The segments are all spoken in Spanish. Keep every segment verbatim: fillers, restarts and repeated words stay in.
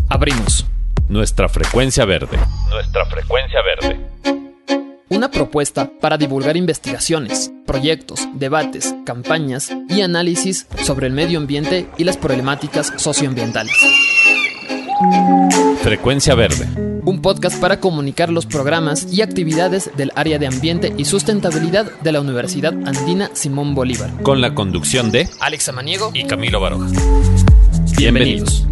Abrimos Nuestra frecuencia verde. Nuestra frecuencia verde. una propuesta para divulgar investigaciones, proyectos, debates, campañas y análisis sobre el medio ambiente y las problemáticas socioambientales. Frecuencia verde. Un podcast para comunicar los programas y actividades del área de ambiente y sustentabilidad de la Universidad Andina Simón Bolívar. Con la conducción de Alex Amaniego y Camilo Baroja. Bienvenidos.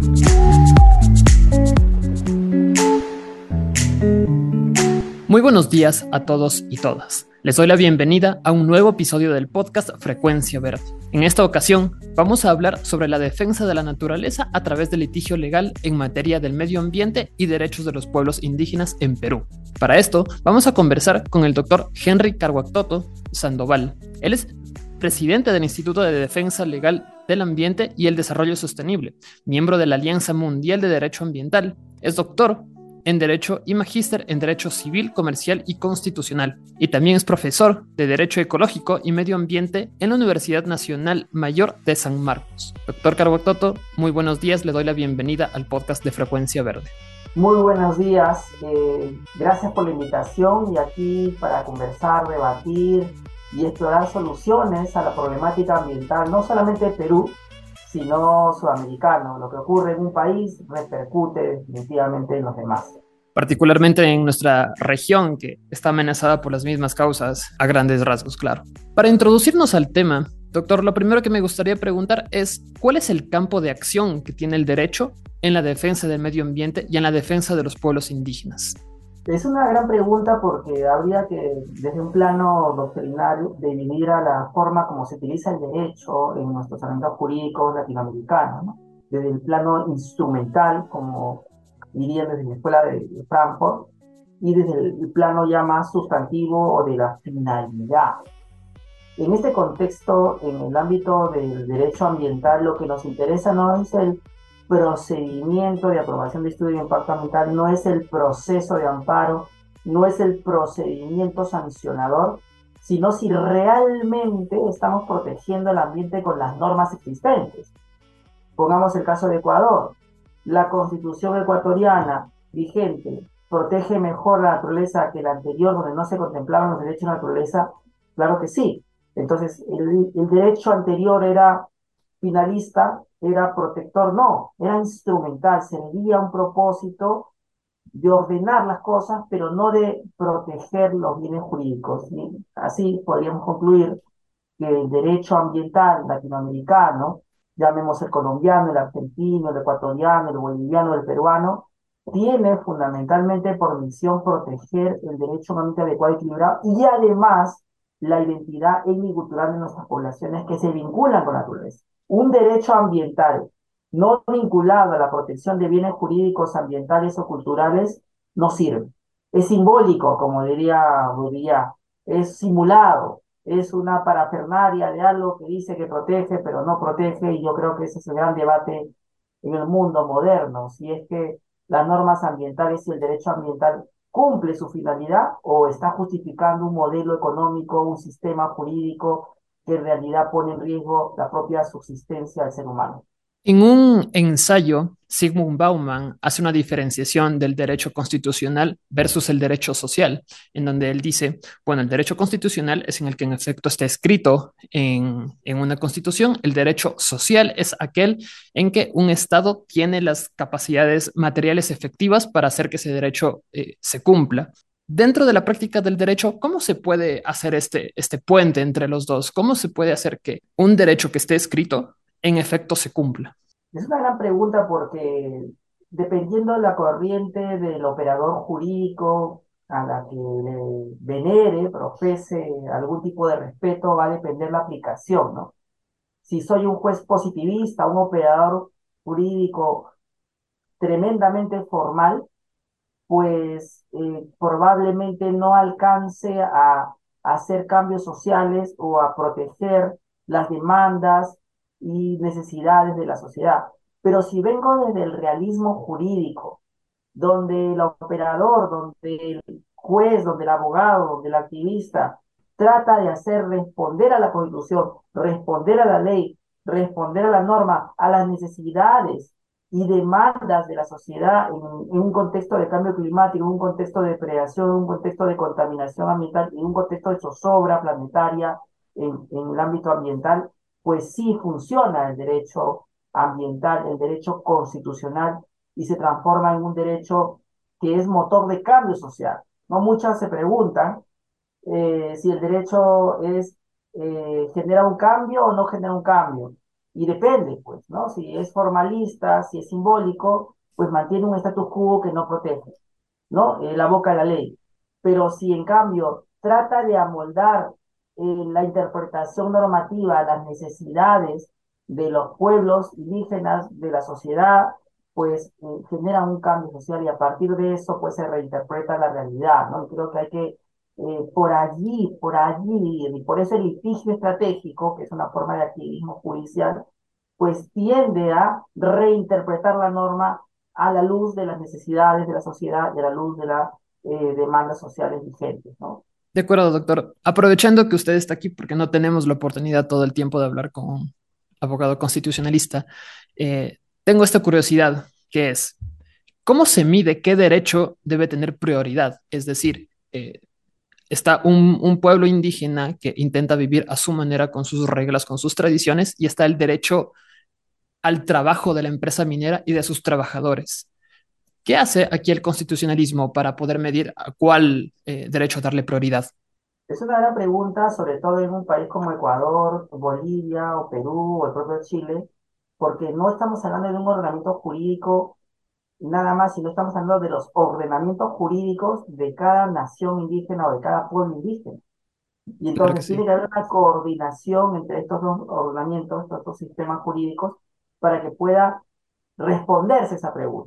Muy buenos días a todos y todas. Les doy la bienvenida a un nuevo episodio del podcast Frecuencia Verde. En esta ocasión vamos a hablar sobre la defensa de la naturaleza a través del litigio legal en materia del medio ambiente y derechos de los pueblos indígenas en Perú. Para esto vamos a conversar con el doctor Henry Carhuactoto Sandoval. Él es presidente del Instituto de Defensa Legal del Ambiente y el Desarrollo Sostenible, miembro de la Alianza Mundial de Derecho Ambiental, es doctor en Derecho y magíster en Derecho Civil, Comercial y Constitucional, y también es profesor de Derecho Ecológico y Medio Ambiente en la Universidad Nacional Mayor de San Marcos. Doctor Carhuactoto, muy buenos días, le doy la bienvenida al podcast de Frecuencia Verde. Muy buenos días, eh, gracias por la invitación y aquí para conversar, debatir y explorar soluciones a la problemática ambiental, no solamente de Perú, sino sudamericano. Lo que ocurre en un país repercute definitivamente en los demás. Particularmente en nuestra región, que está amenazada por las mismas causas, a grandes rasgos, claro. Para introducirnos al tema, doctor, lo primero que me gustaría preguntar es, ¿cuál es el campo de acción que tiene el derecho en la defensa del medio ambiente y en la defensa de los pueblos indígenas? Es una gran pregunta porque habría que, desde un plano doctrinario, dividir a la forma como se utiliza el derecho en nuestros ordenamientos jurídicos latinoamericanos, ¿no? Desde el plano instrumental, como dirían desde la escuela de Frankfurt, y desde el plano ya más sustantivo o de la finalidad. En este contexto, en el ámbito del derecho ambiental, lo que nos interesa no es el procedimiento de aprobación de estudio de impacto ambiental, no es el proceso de amparo, no es el procedimiento sancionador, sino si realmente estamos protegiendo el ambiente con las normas existentes. Pongamos el caso de Ecuador. La Constitución ecuatoriana vigente protege mejor la naturaleza que la anterior, donde no se contemplaban los derechos de la naturaleza. Claro que sí. Entonces, el, el derecho anterior era finalista, era protector, no, era instrumental, servía a un propósito de ordenar las cosas, pero no de proteger los bienes jurídicos. ¿Sí? Así podríamos concluir que el derecho ambiental latinoamericano, llamemos el colombiano, el argentino, el ecuatoriano, el boliviano, el peruano, tiene fundamentalmente por misión proteger el derecho a un ambiente adecuado y equilibrado y además la identidad etnicultural de nuestras poblaciones que se vinculan con la naturaleza. Un derecho ambiental no vinculado a la protección de bienes jurídicos, ambientales o culturales no sirve. Es simbólico, como diría Baudrillard, es simulado, es una parafernalia de algo que dice que protege, pero no protege, y yo creo que ese es el gran debate en el mundo moderno, si es que las normas ambientales y el derecho ambiental cumple su finalidad o está justificando un modelo económico, un sistema jurídico que en realidad pone en riesgo la propia subsistencia del ser humano. En un ensayo, Zygmunt Bauman hace una diferenciación del derecho constitucional versus el derecho social, en donde él dice, bueno, el derecho constitucional es en el que en efecto está escrito en, en una constitución, el derecho social es aquel en que un Estado tiene las capacidades materiales efectivas para hacer que ese derecho eh, se cumpla. Dentro de la práctica del derecho, ¿cómo se puede hacer este, este puente entre los dos? ¿Cómo se puede hacer que un derecho que esté escrito en efecto se cumpla? Es una gran pregunta porque dependiendo de la corriente del operador jurídico a la que le venere, profese algún tipo de respeto, va a depender la aplicación, ¿no? Si soy un juez positivista, un operador jurídico tremendamente formal, pues eh, probablemente no alcance a, a hacer cambios sociales o a proteger las demandas y necesidades de la sociedad. Pero si vengo desde el realismo jurídico, donde el operador, donde el juez, donde el abogado, donde el activista trata de hacer responder a la Constitución, responder a la ley, responder a la norma, a las necesidades y demandas de la sociedad en, en un contexto de cambio climático, en un contexto de depredación, en un contexto de contaminación ambiental, en un contexto de zozobra planetaria en, en el ámbito ambiental, pues sí funciona el derecho ambiental, el derecho constitucional, y se transforma en un derecho que es motor de cambio social. ¿No? Muchas se preguntan eh, si el derecho es, eh, genera un cambio o no genera un cambio. Y depende, pues, ¿no? Si es formalista, si es simbólico, pues mantiene un status quo que no protege, ¿no? Eh, la boca de la ley. Pero si en cambio trata de amoldar eh, la interpretación normativa a las necesidades de los pueblos indígenas, de la sociedad, pues eh, genera un cambio social y a partir de eso pues se reinterpreta la realidad, ¿no? Y creo que hay que eh, por allí, por allí, y por eso el litigio estratégico, que es una forma de activismo judicial, pues tiende a reinterpretar la norma a la luz de las necesidades de la sociedad y a la luz de las eh, demandas sociales vigentes, ¿no? De acuerdo, doctor. Aprovechando que usted está aquí, porque no tenemos la oportunidad todo el tiempo de hablar con un abogado constitucionalista, eh, tengo esta curiosidad, que es, ¿cómo se mide qué derecho debe tener prioridad? Es decir, eh, está un, un pueblo indígena que intenta vivir a su manera, con sus reglas, con sus tradiciones, y está el derecho al trabajo de la empresa minera y de sus trabajadores. ¿Qué hace aquí el constitucionalismo para poder medir a cuál eh, derecho darle prioridad? Es una gran pregunta, sobre todo en un país como Ecuador, Bolivia o Perú o el propio Chile, porque no estamos hablando de un ordenamiento jurídico nada más, sino estamos hablando de los ordenamientos jurídicos de cada nación indígena o de cada pueblo indígena. Y Claro que entonces tiene sí. que haber una coordinación entre estos dos ordenamientos, estos dos sistemas jurídicos, para que pueda responderse esa pregunta.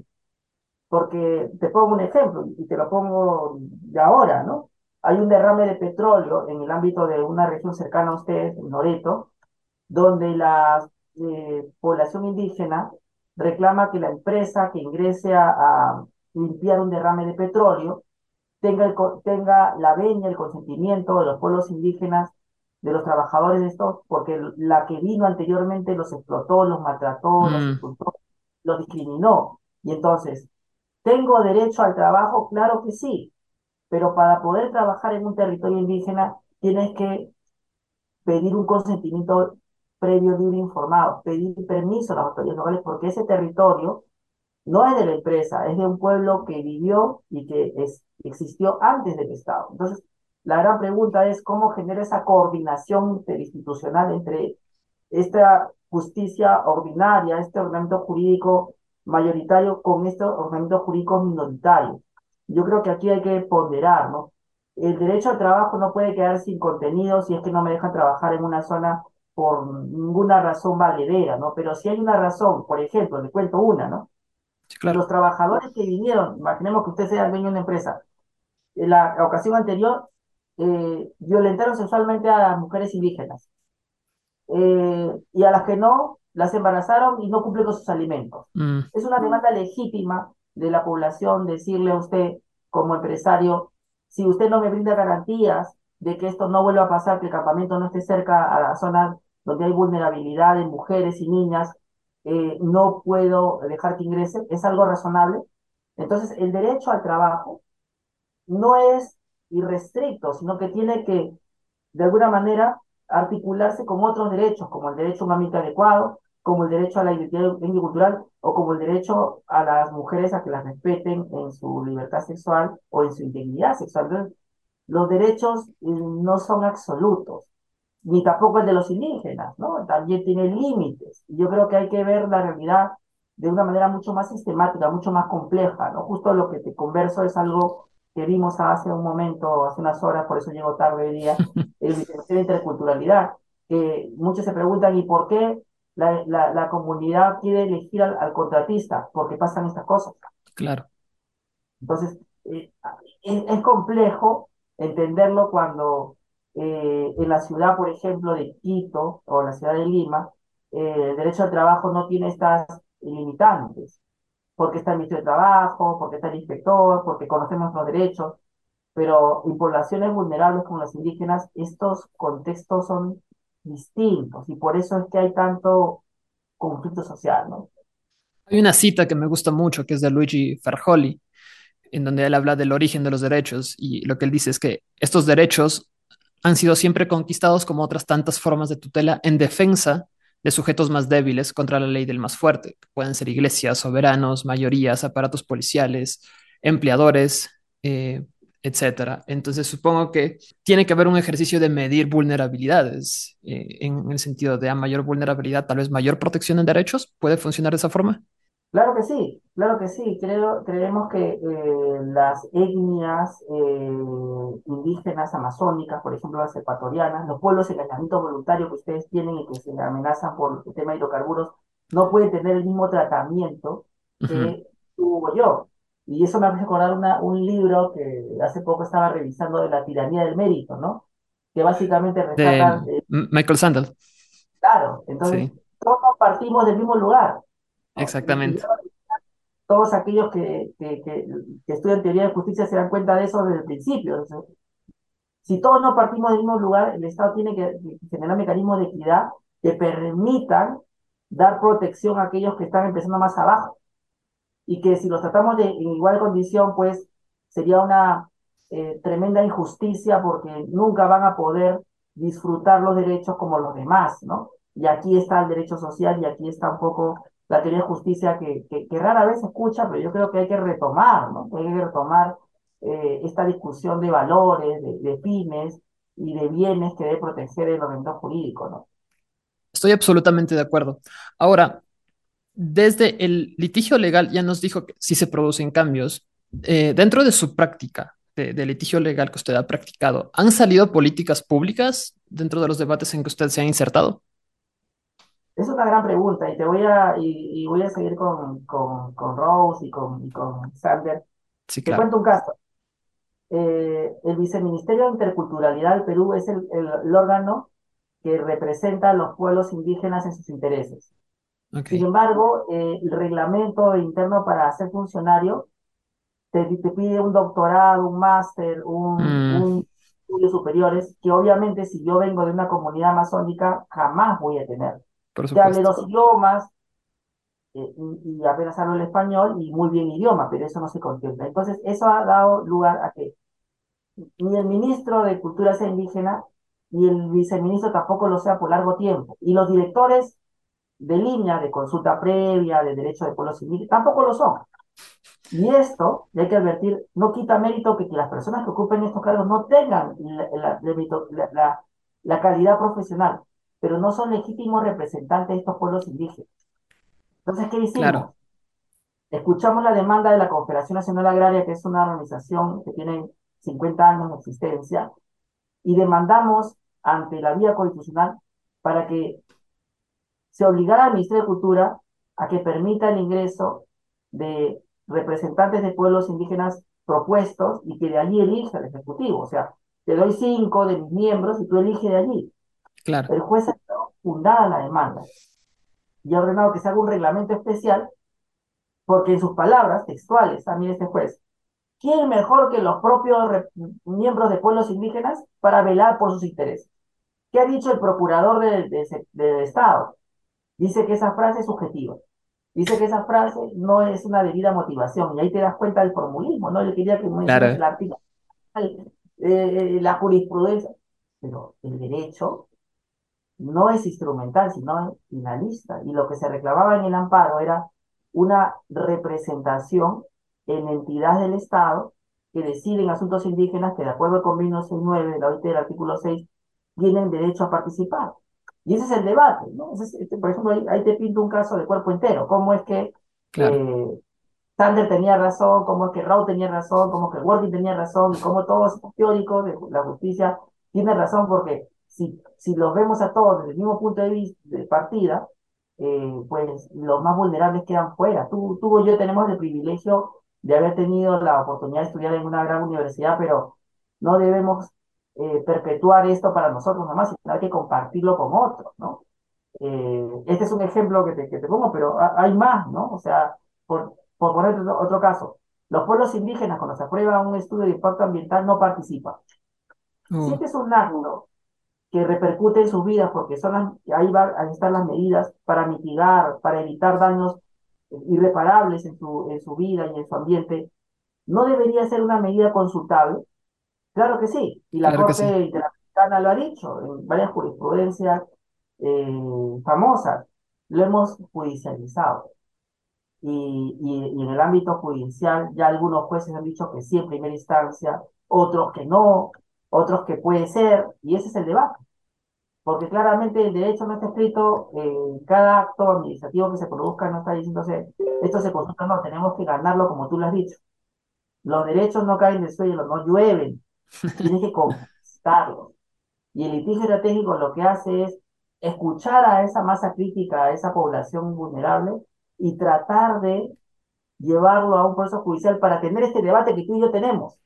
Porque te pongo un ejemplo, y te lo pongo de ahora, ¿no? Hay un derrame de petróleo en el ámbito de una región cercana a ustedes, en Loreto, donde la eh, población indígena reclama que la empresa que ingrese a, a limpiar un derrame de petróleo tenga, el, tenga la venia, el consentimiento de los pueblos indígenas, de los trabajadores de estos, porque la que vino anteriormente los explotó, los maltrató, los Mm, insultó, los discriminó. Y entonces, ¿tengo derecho al trabajo? Claro que sí, pero para poder trabajar en un territorio indígena tienes que pedir un consentimiento previo, libre, informado, pedir permiso a las autoridades locales porque ese territorio no es de la empresa, es de un pueblo que vivió y que es, existió antes del Estado. Entonces, la gran pregunta es cómo genera esa coordinación interinstitucional entre esta justicia ordinaria, este ordenamiento jurídico mayoritario con estos ordenamientos jurídicos minoritarios. Yo creo que aquí hay que ponderar, ¿no? El derecho al trabajo no puede quedar sin contenido si es que no me dejan trabajar en una zona por ninguna razón valedera, ¿no? Pero si hay una razón, por ejemplo, le cuento una, ¿no? sí, Los claro. trabajadores que vinieron, imaginemos que usted sea el dueño de una empresa, en la ocasión anterior eh, violentaron sexualmente a las mujeres indígenas eh, y a las que no, las embarazaron y no cumplen con sus alimentos. Mm, Es una demanda legítima de la población decirle a usted, como empresario, si usted no me brinda garantías de que esto no vuelva a pasar, que el campamento no esté cerca a la zona donde hay vulnerabilidad de mujeres y niñas, eh, no puedo dejar que ingrese, es algo razonable. Entonces, el derecho al trabajo no es irrestricto, sino que tiene que de alguna manera articularse con otros derechos, como el derecho a un ambiente adecuado, como el derecho a la identidad cultural o como el derecho a las mujeres a que las respeten en su libertad sexual o en su integridad sexual. Entonces, los derechos eh, no son absolutos, ni tampoco el de los indígenas, ¿no? También tiene límites. Y yo creo que hay que ver la realidad de una manera mucho más sistemática, mucho más compleja, ¿no? Justo lo que te converso es algo que vimos hace un momento, hace unas horas, por eso llego tarde hoy día, el Viceministerio de Interculturalidad, que muchos se preguntan, ¿y por qué la, la, la comunidad quiere elegir al, al contratista? Porque pasan estas cosas. claro. Entonces, eh, es, es complejo entenderlo cuando eh, en la ciudad, por ejemplo, de Quito o la ciudad de Lima, eh, el derecho al trabajo no tiene estas limitantes, porque está el ministro de Trabajo, porque está el inspector, porque conocemos los derechos, pero en poblaciones vulnerables como las indígenas, estos contextos son distintos y por eso es que hay tanto conflicto social, ¿no? Hay una cita que me gusta mucho que es de Luigi Ferjoli, en donde él habla del origen de los derechos y lo que él dice es que estos derechos han sido siempre conquistados como otras tantas formas de tutela en defensa de sujetos más débiles contra la ley del más fuerte, que pueden ser iglesias, soberanos, mayorías, aparatos policiales, empleadores, eh, etcétera. Entonces supongo que tiene que haber un ejercicio de medir vulnerabilidades, eh, en el sentido de a mayor vulnerabilidad, tal vez mayor protección en derechos. ¿Puede funcionar de esa forma? Claro que sí, claro que sí. Creo, creemos que eh, las etnias eh, indígenas amazónicas, por ejemplo las ecuatorianas, los pueblos en aislamiento voluntario que ustedes tienen y que se amenazan por el tema de hidrocarburos, no pueden tener el mismo tratamiento Ujú. que tuvo yo. Y eso me hace recordar una- un libro que hace poco estaba revisando de la tiranía del mérito, ¿no? Que básicamente De rescata, eh, M- Michael Sandel. claro, entonces Sí, todos partimos del mismo lugar, ¿no? Y, y exactamente. todos aquellos que, que, que, que estudian teoría de justicia se dan cuenta de eso desde el principio. O sea, si todos no partimos del mismo lugar, el Estado tiene que, que generar mecanismos de equidad que permitan dar protección a aquellos que están empezando más abajo. Y que si los tratamos de, en igual condición, pues sería una eh, tremenda injusticia porque nunca van a poder disfrutar los derechos como los demás, ¿no? Y aquí está el derecho social y aquí está un poco la teoría de justicia que, que, que rara vez se escucha, pero yo creo que hay que retomar, ¿no? Hay que retomar eh, esta discusión de valores, de, de fines y de bienes que debe proteger el ordenamiento jurídico, ¿no? Estoy absolutamente de acuerdo. Ahora, desde el litigio legal ya nos dijo que sí se producen cambios. Eh, dentro de su práctica de, de litigio legal que usted ha practicado, ¿han salido políticas públicas dentro de los debates en que usted se ha insertado? Es una gran pregunta y te voy a, y, y voy a seguir con, con, con Rose y con, y con Sander. Sí, Te claro. cuento un caso. Eh, el Viceministerio de Interculturalidad del Perú es el, el, el órgano que representa a los pueblos indígenas en sus intereses. Sin Ok. embargo, eh, el reglamento interno para ser funcionario te, te pide un doctorado, un máster, un, Mm, un estudios superiores, que obviamente si yo vengo de una comunidad amazónica, jamás voy a tener. por Que hable supuesto. dos idiomas, eh, y, y apenas hablo el español y muy bien idioma, pero eso no se contempla. Entonces, eso ha dado lugar a que ni el ministro de Cultura sea indígena, ni el viceministro tampoco lo sea por largo tiempo. Y los directores de línea de consulta previa, de derecho de pueblos indígenas, tampoco lo son. Y esto, y hay que advertir, no quita mérito que, que las personas que ocupen estos cargos no tengan la, la, la, la, la calidad profesional, pero no son legítimos representantes de estos pueblos indígenas. Entonces, ¿qué Claro. hicimos? Escuchamos la demanda de la Confederación Nacional Agraria, que es una organización que tiene cincuenta años de existencia, y demandamos ante la vía constitucional para que se obligara al Ministerio de Cultura a que permita el ingreso de representantes de pueblos indígenas propuestos y que de allí elija el Ejecutivo. O sea, te doy cinco de mis miembros y tú eliges de allí. Claro. El juez ha fundada la demanda y ha ordenado que se haga un reglamento especial porque en sus palabras textuales, también este juez, ¿quién mejor que los propios miembros de pueblos indígenas para velar por sus intereses? ¿Qué ha dicho el procurador del, del, del Estado? Dice que esa frase es subjetiva. Dice que esa frase no es una debida motivación. Y ahí te das cuenta del formulismo, ¿no? Yo quería que menciones Claro. el artículo, eh, la jurisprudencia. Pero el derecho no es instrumental, sino es finalista. Y lo que se reclamaba en el amparo era una representación en entidades del Estado que deciden asuntos indígenas que, de acuerdo con mil novecientos sesenta y nueve de la O I T del artículo seis, tienen derecho a participar. Y ese es el debate, ¿no? Ese es, este, por ejemplo, ahí, ahí, te pinto un caso de cuerpo entero. ¿Cómo es que Claro. eh, Sander tenía razón? ¿Cómo es que Rao tenía razón? ¿Cómo es que Worthy tenía razón? Y cómo todos estos teóricos de la justicia tienen razón porque si, si los vemos a todos desde el mismo punto de vista de partida, eh, pues los más vulnerables quedan fuera. Tú, tú y yo tenemos el privilegio de haber tenido la oportunidad de estudiar en una gran universidad, pero no debemos eh, perpetuar esto para nosotros nomás, sino hay que compartirlo con otros, ¿no? Eh, este es un ejemplo que te, que te pongo, pero ha- hay más, ¿no? O sea, por, por poner otro, otro caso, los pueblos indígenas cuando se aprueba un estudio de impacto ambiental no participan. Si Uh, este es un acto que repercute en sus vidas, porque son las, ahí van a estar las medidas para mitigar, para evitar daños irreparables en su, en su vida y en su ambiente, ¿no debería ser una medida consultable? Claro que sí, y la Claro que Corte sí. Interamericana lo ha dicho en varias jurisprudencias eh, famosas, lo hemos judicializado. Y, y, y en el ámbito judicial ya algunos jueces han dicho que sí en primera instancia, otros que no, otros que puede ser, y ese es el debate, porque claramente el derecho no está escrito, eh, cada acto administrativo que se produzca no está diciéndose, esto se consulta, no, tenemos que ganarlo como tú lo has dicho. Los derechos no caen del suelo, no llueven, tienes que conquistarlos. Y el litigio estratégico lo que hace es escuchar a esa masa crítica, a esa población vulnerable, y tratar de llevarlo a un proceso judicial para tener este debate que tú y yo tenemos,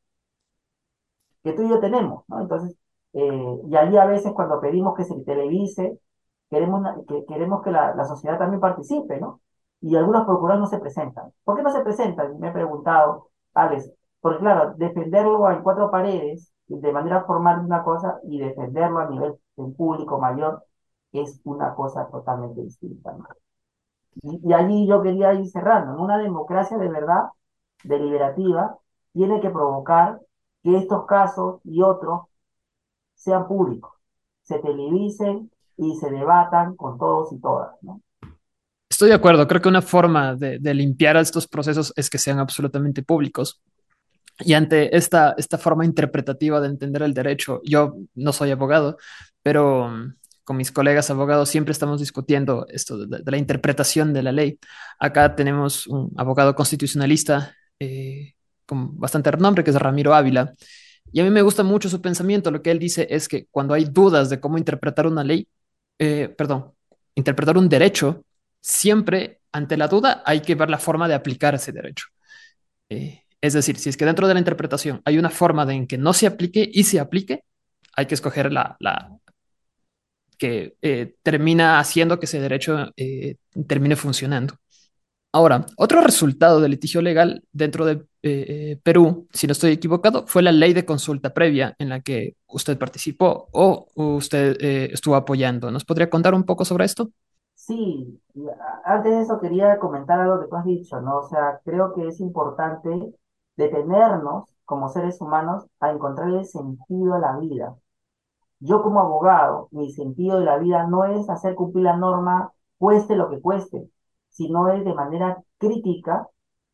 que tú y yo tenemos, ¿no? Entonces, eh, y allí a veces cuando pedimos que se televise, queremos, una- que, queremos que la, la sociedad también participe, ¿no? Y algunos procuradores no se presentan. ¿Por qué no se presentan? Me he preguntado, Alex, porque claro, defenderlo en cuatro paredes, de manera formal es una cosa, y defenderlo a nivel en público mayor es una cosa totalmente distinta, ¿no? Y, y allí yo quería ir cerrando, ¿no? Una democracia de verdad, deliberativa, tiene que provocar que estos casos y otros sean públicos, se televisen y se debatan con todos y todas, ¿no? Estoy de acuerdo. Creo que una forma de, de limpiar a estos procesos es que sean absolutamente públicos. Y ante esta, esta forma interpretativa de entender el derecho, yo no soy abogado, pero mm, con mis colegas abogados siempre estamos discutiendo esto de, de la interpretación de la ley. Acá tenemos un abogado constitucionalista eh, con bastante renombre, que es Ramiro Ávila, y a mí me gusta mucho su pensamiento. Lo que él dice es que cuando hay dudas de cómo interpretar una ley, eh, perdón, interpretar un derecho, siempre ante la duda hay que ver la forma de aplicar ese derecho. Eh, es decir, si es que dentro de la interpretación hay una forma de en que no se aplique y se aplique, hay que escoger la, la que eh, termina haciendo que ese derecho eh, termine funcionando. Ahora, otro resultado del litigio legal dentro de eh, Perú, si no estoy equivocado, fue la ley de consulta previa en la que usted participó o usted eh, estuvo apoyando. ¿Nos podría contar un poco sobre esto? Sí, y a- antes de eso quería comentar algo que tú has dicho, ¿no? O sea, creo que es importante detenernos como seres humanos a encontrarle sentido a la vida. Yo como abogado, mi sentido de la vida no es hacer cumplir la norma, cueste lo que cueste, sino es de manera crítica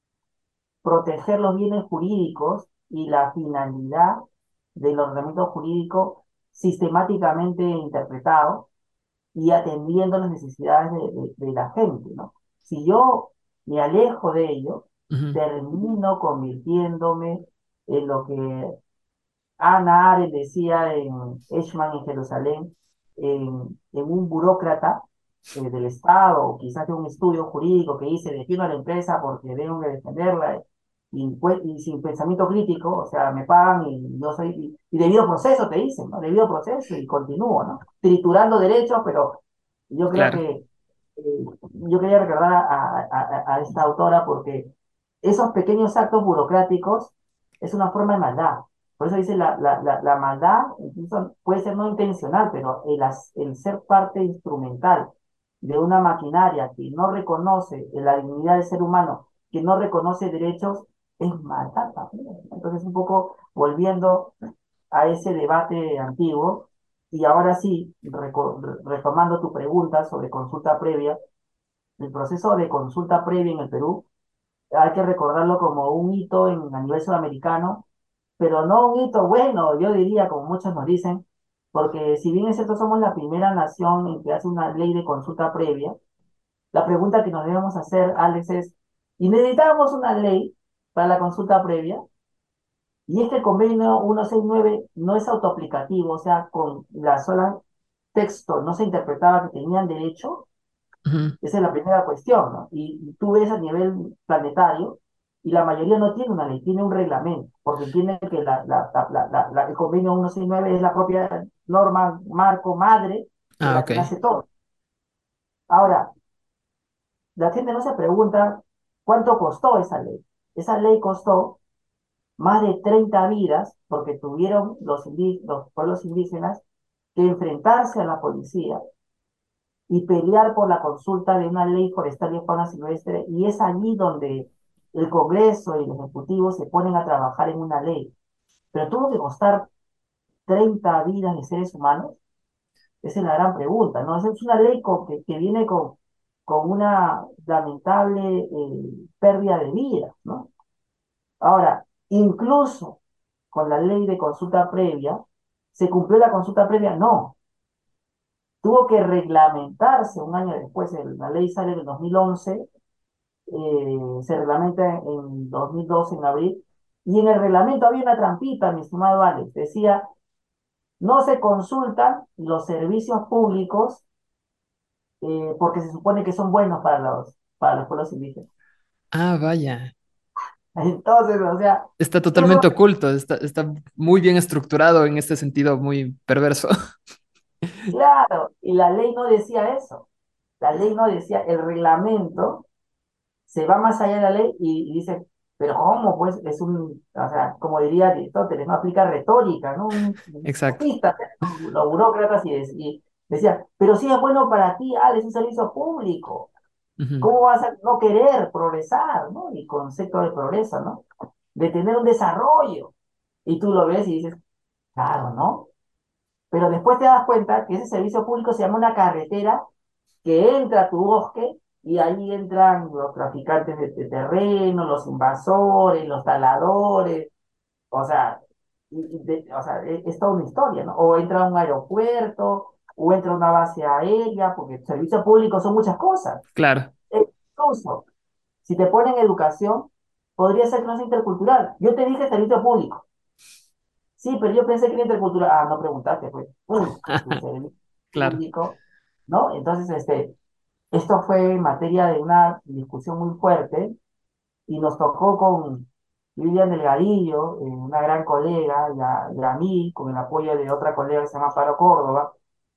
proteger los bienes jurídicos y la finalidad del ordenamiento jurídico sistemáticamente interpretado y atendiendo las necesidades de, de- de la gente, ¿no? Si yo me alejo de ello, Ujú, termino convirtiéndome en lo que Ana Arendt decía en Eichmann en Jerusalén, en, en un burócrata eh, del Estado, o quizás de un estudio jurídico que dice, defiendo a la empresa porque tengo que defenderla, y, pues- y sin pensamiento crítico, o sea, me pagan y yo soy, y, y debido proceso te dicen, ¿no? Debido proceso y continúo, ¿no? Triturando derechos, pero yo creo claro. que eh, yo quería recordar a, a- a- a esta autora porque esos pequeños actos burocráticos es una forma de maldad. Por eso dice la, la, la, la maldad, incluso puede ser no intencional, pero el, as- el ser parte instrumental de una maquinaria que no reconoce la dignidad del ser humano, que no reconoce derechos, es maldad también. Entonces, un poco volviendo a ese debate antiguo, y ahora sí, reco- retomando tu pregunta sobre consulta previa, el proceso de consulta previa en el Perú hay que recordarlo como un hito en, a nivel sudamericano, pero no un hito bueno, yo diría, como muchos nos dicen, porque si bien es cierto, somos la primera nación en que hace una ley de consulta previa, la pregunta que nos debemos hacer, Alex, es, ¿y necesitamos una ley para la consulta previa? Y este convenio ciento sesenta y nueve no es autoaplicativo, o sea, con la sola texto no se interpretaba que tenían derecho. Ujú. Esa es la primera cuestión, ¿no? Y, y tú ves a nivel planetario, y la mayoría no tiene una ley, tiene un reglamento, porque entienden que la, la, la, la, la- la- el convenio ciento sesenta y nueve es la propia norma, marco, madre, de Ah, la ok. que nace todo. Ahora, la gente no se pregunta cuánto costó esa ley. Esa ley costó más de treinta vidas, porque tuvieron los, indi- los pueblos indígenas que enfrentarse a la policía y pelear por la consulta de una ley forestal y fauna silvestre, y es allí donde el Congreso y el Ejecutivo se ponen a trabajar en una ley. Pero tuvo que costar treinta vidas de seres humanos. Esa es la gran pregunta, ¿no? Esa es una ley con- que, que viene con, con una lamentable eh, pérdida de vidas, ¿no? Ahora, incluso con la ley de consulta previa, ¿se cumplió la consulta previa? No. Tuvo que reglamentarse un año después. el- La ley sale en el dos mil once, eh, se reglamenta en dos mil doce, en abril, y en el reglamento había una trampita, mi estimado Alex. Decía, no se consultan los servicios públicos eh, porque se supone que son buenos para los, para los pueblos indígenas. Ah, vaya. Entonces, o sea, Está eso, totalmente oculto, está, está muy bien estructurado en este sentido muy perverso. claro, y la ley no decía eso. La ley no decía, el reglamento se va más allá de la ley y, y dice, pero ¿cómo? Pues es un, o sea, como diría Aristóteles, no aplica retórica, ¿no? Un, un Exacto. sofista, ¿no? Los burócratas y, dec- y decía, pero si es bueno para ti, ah, es un servicio público. Ujú. ¿Cómo vas a no querer progresar, ¿no? El concepto de progreso, ¿no? De tener un desarrollo. Y tú lo ves y dices, claro, ¿no? Pero después te das cuenta que ese servicio público se llama una carretera que entra a tu bosque y ahí entran los traficantes de, de terreno, los invasores, los taladores, o sea, y- y de- o sea, e- es, toda una historia, ¿no? O entra a un aeropuerto, o entra a una base aérea, porque servicios públicos son muchas cosas. Claro. E incluso, si te ponen educación, podría ser que no sea intercultural. Yo te dije servicio público. Sí, pero yo pensé que era intercultural. Ah, no preguntaste, pues. Uy, tu servicio Claro. público, ¿no? Entonces, este, esto fue materia de una discusión muy fuerte y nos tocó con Lilian Delgadillo, eh, una gran colega, y a, y a mí, con el apoyo de otra colega que se llama Paro Córdoba,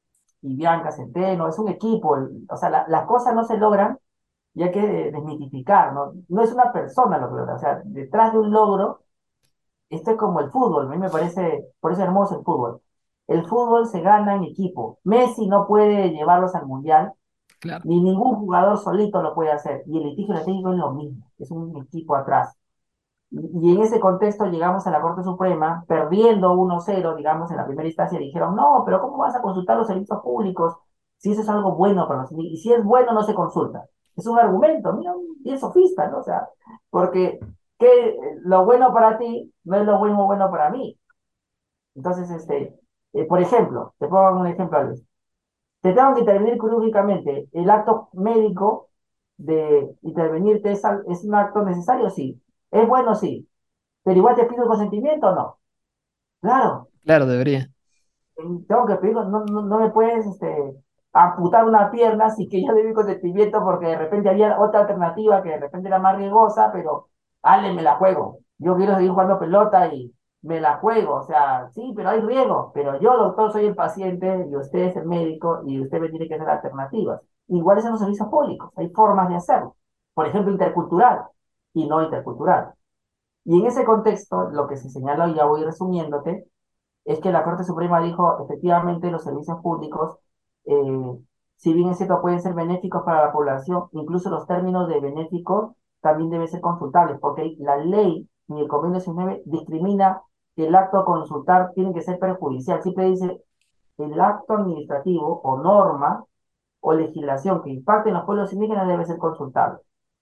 y Bianca Centeno. Es un equipo, el- o sea, la- las cosas no se logran y hay que eh, desmitificar, ¿no? No es una persona lo que logra, o sea, detrás de un logro, esto es como el fútbol, a mí me parece, por eso es hermoso el fútbol. El fútbol se gana en equipo. Messi no puede llevarlos al mundial, Claro. ni ningún jugador solito lo puede hacer. Y el litigio estratégico es lo mismo, es un equipo atrás. Y, y en ese contexto llegamos a la Corte Suprema, perdiendo uno cero, digamos, en la primera instancia, y dijeron, no, pero ¿cómo vas a consultar los servicios públicos si eso es algo bueno para los indígenas? Y si es bueno, no se consulta. Es un argumento, mira, bien sofista, ¿no? O sea, porque que lo bueno para ti no es lo bueno bueno para mí. Entonces, este, eh, por ejemplo, te pongo un ejemplo, Alex. Te tengo que intervenir quirúrgicamente. El acto médico de intervenirte es, al- es un acto necesario, sí. Es bueno, sí. Pero igual te pido consentimiento o no. Claro, Claro, debería. tengo que pedir, no, no, no me puedes este, amputar una pierna así que yo le di consentimiento porque de repente había otra alternativa que de repente era más riesgosa, pero dale, me la juego. Yo quiero seguir jugando pelota y me la juego. O sea, sí, pero hay riesgo. Pero yo, doctor, soy el paciente y usted es el médico y usted me tiene que hacer alternativas. Igual es en los servicios públicos, hay formas de hacerlo. Por ejemplo, intercultural y no intercultural. Y en ese contexto, lo que se señala, y ya voy resumiéndote, es que la Corte Suprema dijo, efectivamente, los servicios públicos, eh, si bien es cierto, pueden ser benéficos para la población, incluso los términos de benéficos también deben ser consultables, porque la ley en el convenio diecinueve discrimina que el acto a consultar tiene que ser perjudicial. Siempre dice, el acto administrativo o norma o legislación que impacte en los pueblos indígenas debe ser consultable.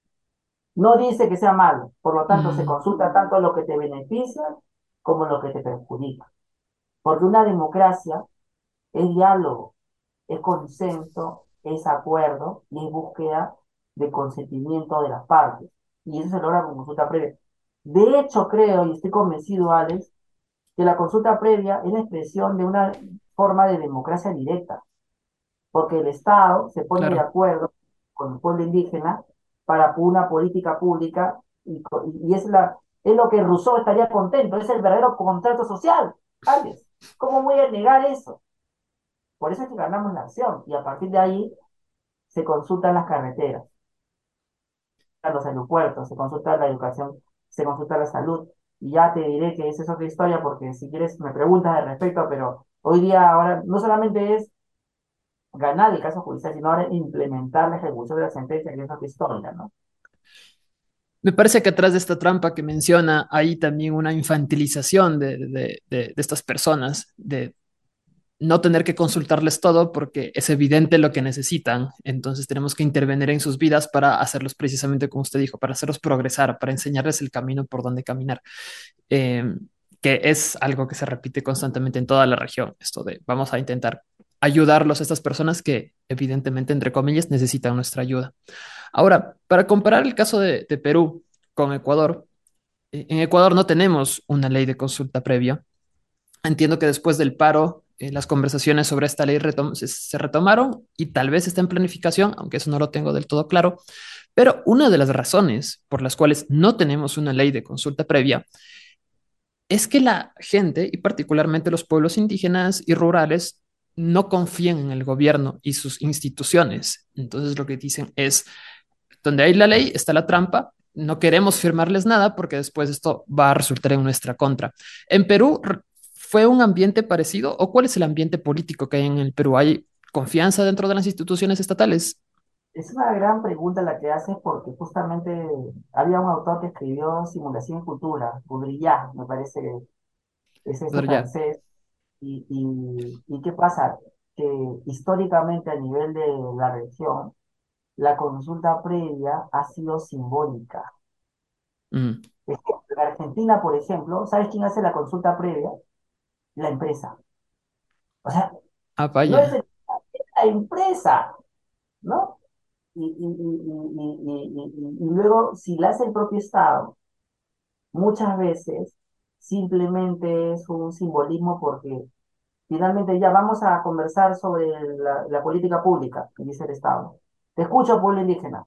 No dice que sea malo, por lo tanto se Mm, consulta tanto lo que te beneficia como lo que te perjudica. Porque una democracia es diálogo, es consenso, es acuerdo y es búsqueda de consentimiento de las partes. Y eso se logra con consulta previa. De hecho, creo y estoy convencido, Alex, que la consulta previa es la expresión de una forma de democracia directa, porque el Estado se pone de claro. acuerdo con el pueblo indígena para una política pública y, y es, la, es lo que Rousseau estaría contento, es el verdadero contrato social, Alex. ¿Cómo voy a negar eso? Por eso es que ganamos la acción y a partir de ahí se consultan las carreteras, los aeropuertos, se consulta la educación, se consulta la salud. Y ya te diré que esa es otra historia porque si quieres me preguntas al respecto, pero hoy día ahora no solamente es ganar el caso judicial, sino ahora implementar la ejecución de la sentencia, que es otra historia, ¿no? Me parece que atrás de esta trampa que menciona hay también una infantilización de, de, de, de estas personas, de no tener que consultarles todo porque es evidente lo que necesitan. Entonces tenemos que intervenir en sus vidas para hacerlos precisamente como usted dijo, para hacerlos progresar, para enseñarles el camino por donde caminar, eh, que es algo que se repite constantemente en toda la región. Esto de vamos a intentar ayudarlos a estas personas que evidentemente, entre comillas, necesitan nuestra ayuda. Ahora, para comparar el caso de, de Perú con Ecuador, eh, en Ecuador no tenemos una ley de consulta previa. Entiendo que después del paro, eh, las conversaciones sobre esta ley retom se, se retomaron y tal vez está en planificación, aunque eso no lo tengo del todo claro. Pero una de las razones por las cuales no tenemos una ley de consulta previa es que la gente, y particularmente los pueblos indígenas y rurales, no confían en el gobierno y sus instituciones. Entonces lo que dicen es, donde hay la ley está la trampa, no queremos firmarles nada porque después esto va a resultar en nuestra contra. ¿En Perú fue un ambiente parecido o cuál es el ambiente político que hay en el Perú? ¿Hay confianza dentro de las instituciones estatales? Es una gran pregunta la que haces porque justamente había un autor que escribió Simulación y Cultura, Baudrillard, me parece que es este Ya. francés. Y, y, ¿y qué pasa? Que históricamente a nivel de la región, la consulta previa ha sido simbólica. Mm. Ejemplo, en Argentina, por ejemplo, ¿sabes quién hace la consulta previa? La empresa. O sea, Ah, no es vaya. el- la empresa, ¿no? Y, y, y, y, y, y, y- y luego, si la hace el propio Estado, muchas veces simplemente es un simbolismo porque finalmente ya vamos a conversar sobre la, la política pública, que dice el Estado. Te escucho, pueblo indígena.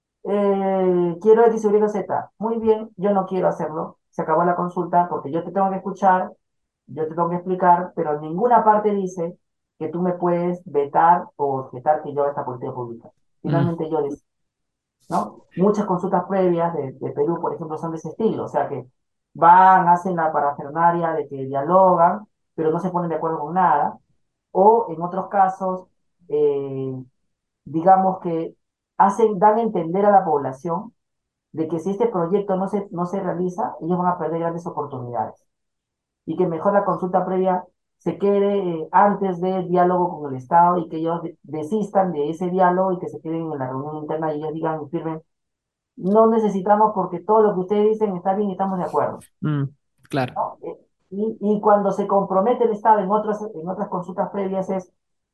Eh, quiero X, Y, Z. Muy bien, yo no quiero hacerlo. Se acabó la consulta porque yo te tengo que escuchar, yo te tengo que explicar, pero en ninguna parte dice que tú me puedes vetar o objetar que yo haga esta política pública. Mm, Finalmente yo decido, ¿no? Muchas consultas previas de, de Perú, por ejemplo, son de ese estilo, o sea que van, hacen la parafernalia de que dialogan, pero no se ponen de acuerdo con nada, o en otros casos, eh, digamos que hacen, dan a entender a la población de que si este proyecto no se, no se realiza, ellos van a perder grandes oportunidades y que mejor la consulta previa se quede eh, antes del diálogo con el Estado y que ellos de- desistan de ese diálogo y que se queden en la reunión interna y ellos digan y firmen no necesitamos porque todo lo que ustedes dicen está bien y estamos de acuerdo, mm, claro. ¿no? Eh, Y, y cuando se compromete el Estado en otras, en otras consultas previas es,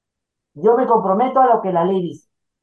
yo me comprometo a lo que la ley dice.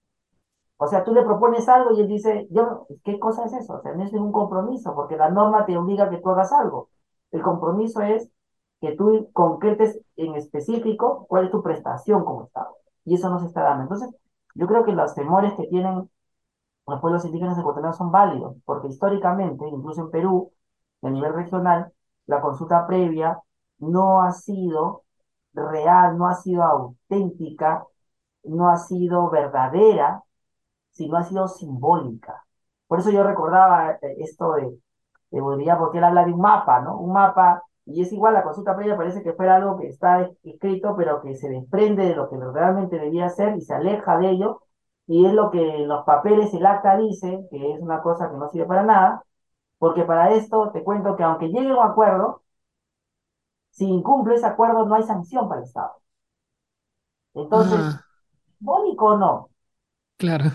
O sea, tú le propones algo y él dice, yo, ¿qué cosa es eso? O sea, no es ningún compromiso, porque la norma te obliga a que tú hagas algo. El compromiso es que tú concretes en específico cuál es tu prestación como Estado. Y eso no se está dando. Entonces, yo creo que los temores que tienen los pueblos indígenas ecuatorianos son válidos, porque históricamente, incluso en Perú, a nivel regional, la consulta previa no ha sido real, no ha sido auténtica, no ha sido verdadera, sino ha sido simbólica. Por eso yo recordaba eh, esto de, de Baudrillard, porque él habla de un mapa, ¿no? Un mapa, y es igual, la consulta previa parece que fuera algo que está escrito, pero que se desprende de lo que realmente debía ser y se aleja de ello, y es lo que en los papeles el acta dice, que es una cosa que no sirve para nada, porque para esto te cuento que aunque llegue a un acuerdo, si incumple ese acuerdo no hay sanción para el Estado. Entonces, Ah, ¿bónico o no? claro.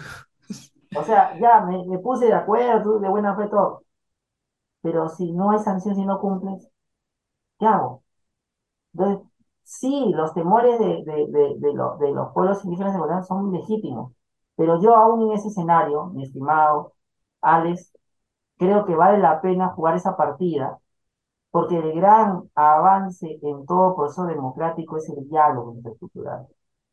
O sea, ya me, me puse de acuerdo, de buena fe todo, pero si no hay sanción, si no cumples, ¿qué hago? Entonces, sí, los temores de, de, de, de, lo- de los pueblos indígenas de Bolivia son legítimos, pero yo aún en ese escenario, mi estimado Alex, creo que vale la pena jugar esa partida, porque el gran avance en todo proceso democrático es el diálogo intercultural.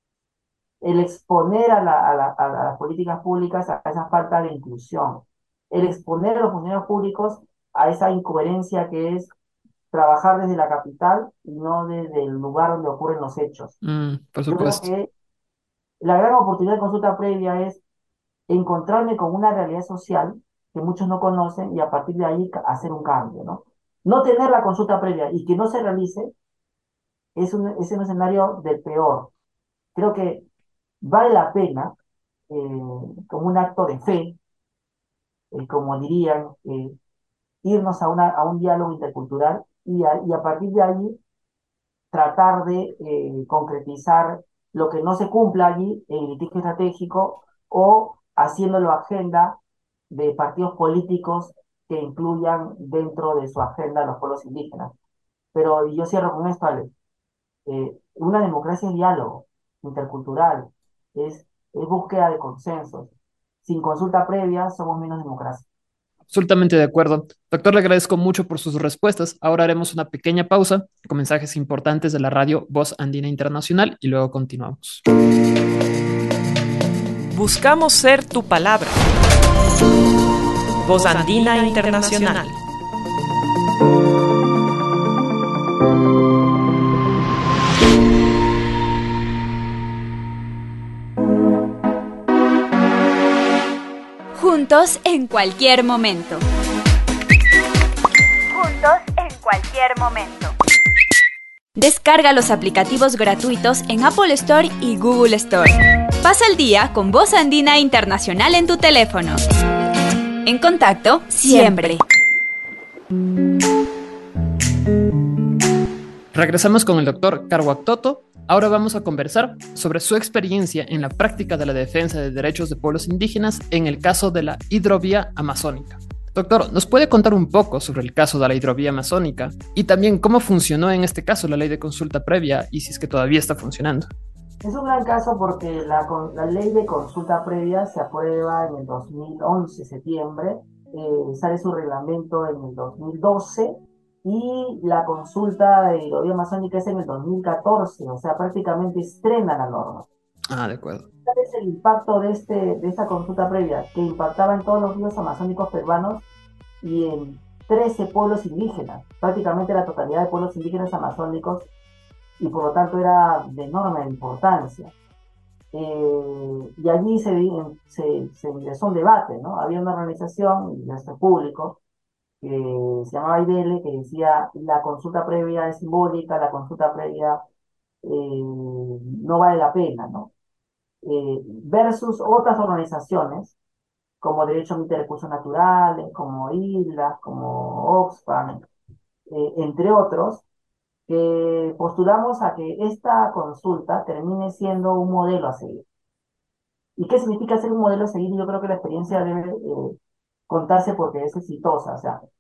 El exponer a, la, a, la, a las políticas públicas a esa falta de inclusión, el exponer a los funcionarios públicos a esa incoherencia que es trabajar desde la capital y no desde el lugar donde ocurren los hechos. Mm, por Yo creo supuesto. que la gran oportunidad de consulta previa es encontrarme con una realidad social que muchos no conocen y a partir de ahí ca- hacer un cambio, ¿no? No tener la consulta previa y que no se realice es un, es un escenario del peor. Creo que vale la pena, eh, como un acto de fe, eh, como dirían, eh, irnos a, una, a un diálogo intercultural y a, y a partir de allí tratar de eh, concretizar lo que no se cumpla allí en el litigio estratégico o haciéndolo agenda de partidos políticos que incluyan dentro de su agenda a los pueblos indígenas. Pero yo cierro con esto, Ale. Eh, una democracia es diálogo intercultural, es, es búsqueda de consensos. Sin consulta previa somos menos democracia. Absolutamente de acuerdo. Doctor, le agradezco mucho por sus respuestas. Ahora haremos una pequeña pausa con mensajes importantes de la radio Voz Andina Internacional y luego continuamos. Buscamos ser tu palabra. Voz Andina Internacional. Juntos en cualquier momento. Juntos en cualquier momento. Descarga los aplicativos gratuitos en Apple Store y Google Store. Pasa el día con Voz Andina Internacional en tu teléfono. En contacto siempre. Regresamos con el doctor Carwak Toto. Ahora vamos a conversar sobre su experiencia en la práctica de la defensa de derechos de pueblos indígenas en el caso de la hidrovía amazónica. Doctor, ¿nos puede contar un poco sobre el caso de la hidrovía amazónica y también cómo funcionó en este caso la ley de consulta previa y si es que todavía está funcionando? Es un gran caso porque la, la ley de consulta previa se aprueba en el dos mil once, septiembre, eh, sale su reglamento en el dos mil doce y la consulta de hidrovía amazónica es en el dos mil catorce, o sea, prácticamente estrena la norma. Ah, de acuerdo. ¿Cuál es el impacto de, este, de esta consulta previa? Que impactaba en todos los ríos amazónicos peruanos y en trece pueblos indígenas, prácticamente la totalidad de pueblos indígenas amazónicos, y por lo tanto era de enorme importancia. Eh, y allí se, se, se ingresó un debate, ¿no? Había una organización, y esto es público, que se llamaba IDELE, que decía la consulta previa es simbólica, la consulta previa eh, no vale la pena, ¿no? Eh, versus otras organizaciones, como Derecho a Recursos Naturales, como ISLAS, como Oxfam, eh, entre otros, que postulamos a que esta consulta termine siendo un modelo a seguir. ¿Y qué significa ser un modelo a seguir? Yo creo que la experiencia debe eh, contarse porque es exitosa. O sea,